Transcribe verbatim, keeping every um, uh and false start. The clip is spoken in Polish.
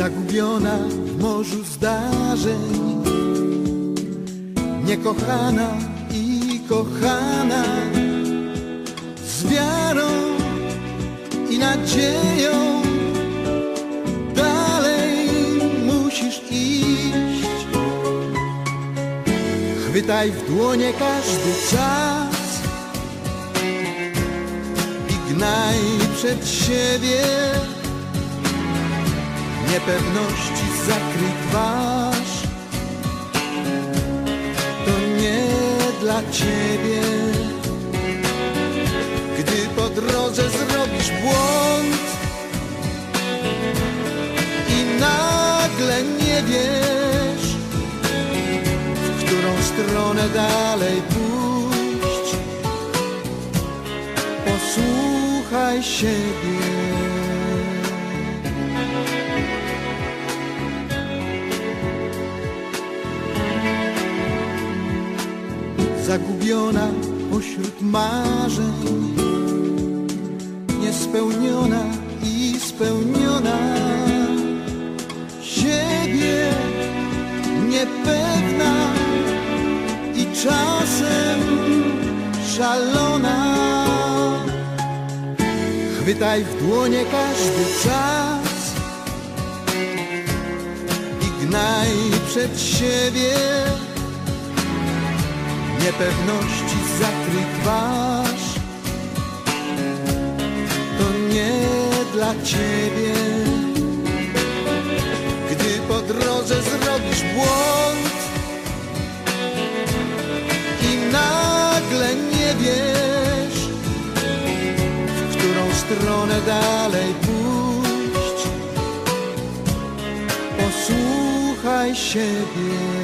zagubiona w morzu zdarzeń, niekochana i kochana, z wiarą i nadzieją dalej musisz iść. Chwytaj w dłonie każdy czas i gnaj przed siebie. Niepewności zakryj twarz, to nie dla ciebie. Gdy po drodze zrobisz błąd i nagle nie wiesz, w którą stronę dalej pójść, posłuchaj siebie. Zagubiona pośród marzeń, niespełniona i spełniona, siebie niepewna i czasem szalona. Chwytaj w dłonie każdy czas i gnaj przed siebie. Niepewności zakryj twarz, to nie dla ciebie. Gdy po drodze zrobisz błąd i nagle nie wiesz, w którą stronę dalej pójść, posłuchaj siebie.